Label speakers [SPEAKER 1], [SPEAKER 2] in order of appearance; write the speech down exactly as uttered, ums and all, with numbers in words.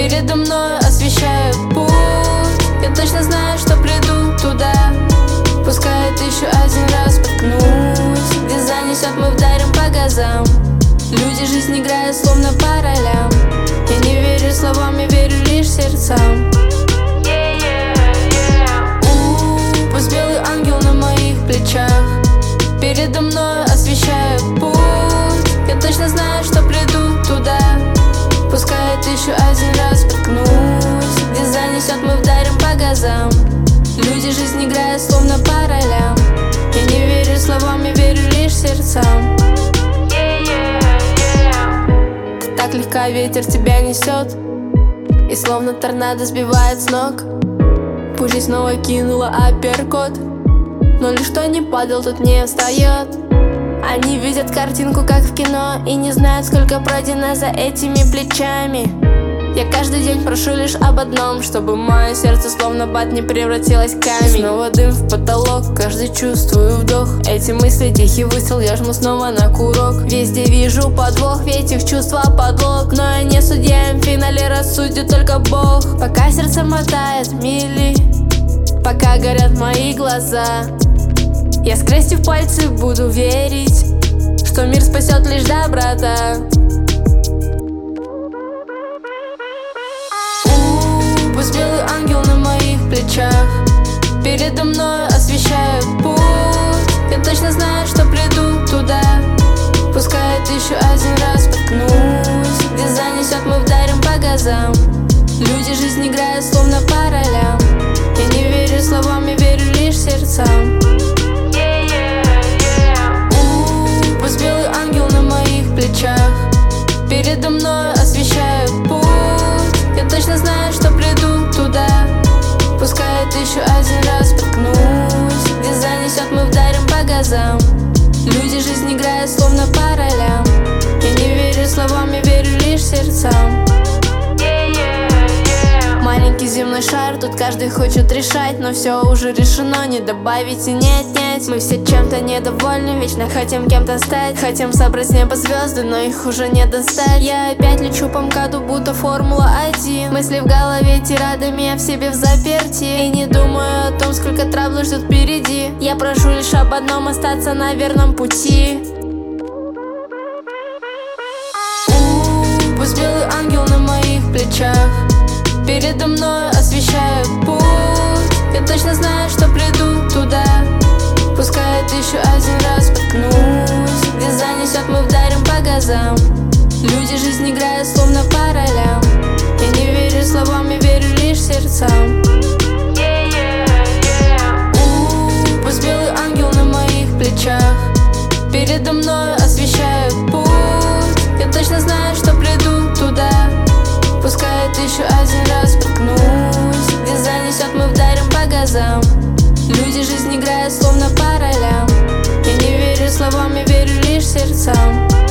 [SPEAKER 1] передо мной освещают путь. Я точно знаю, что приду туда. Пускай это еще один раз споткнусь. Где занесет, мы вдарим по газам. Люди жизнь играют словно по ролям. Я не верю словам, я верю лишь сердцам. Пусть белый ангел на моих плечах передо мной освещает путь. Я точно знаю, что приду туда. Пускай это еще один раз споткнусь. Где занесет, мы вдарим по газам. Люди жизнь играют словно по ролям. Я не верю словам, я верю лишь сердцам. Ты так легко, ветер тебя несет, и словно торнадо сбивает с ног. Пусть жизнь снова кинула апперкот, но лишь кто не падал, тот не встает. Они видят картинку, как в кино, и не знают, сколько пройдено за этими плечами. Я каждый день прошу лишь об одном, чтобы мое сердце словно бат не превратилось в камень. Снова дым в потолок, каждый чувствую вдох. Эти мысли тихий выстрел, я жму снова на курок. Везде вижу подвох, в этих чувства подлог. Но я не судья, в финале рассудит только Бог. Пока сердце мотает мили, пока горят мои глаза, я, скрестив пальцы, буду верить, что мир спасет лишь доброта. Пусть белый ангел на моих плечах передо мной освещает путь. Я точно знаю, что приду туда. Пускай это еще один раз споткнусь. Где занесет, мы вдарим по газам. Люди жизнь играют словно по ролям. Я не верю словам, я верю лишь сердцам. Пусть белый ангел на моих плечах передо мной освещает путь. Я точно знаю, что приду туда. Пускай это еще один раз споткнусь. Где занесет, мы вдарим по газам. Люди жизнь играют словно по ролям. Я не верю словам, я верю лишь сердцам. Маленький земной шар, тут каждый хочет решать, но все уже решено, не добавить и не отнять. Мы все чем-то недовольны, вечно хотим кем-то стать. Хотим собрать с неба звезды, но их уже не достать. Я опять лечу по МКАДу, будто Формула один. Мысли в голове тирадами, я в себе в заперти. И не думаю о том, сколько травл ждет впереди. Я прошу лишь об одном, остаться на верном пути. Пусть белый ангел на моих плечах передо мной освещает путь. Я точно знаю, что приду туда. Пускай это еще один раз споткнусь. Где занесет, мы вдарим по газам. Люди жизнь играют словно по ролям. Я не верю словам, я верю лишь сердцам. Пусть белый ангел на моих плечах передо мной освещает путь. Я точно знаю, что приду туда. Пускай это еще один раз споткнусь. Где занесет, мы вдарим по газам. Люди жизнь играют словно по ролям. Я не верю словам, я верю лишь сердцам.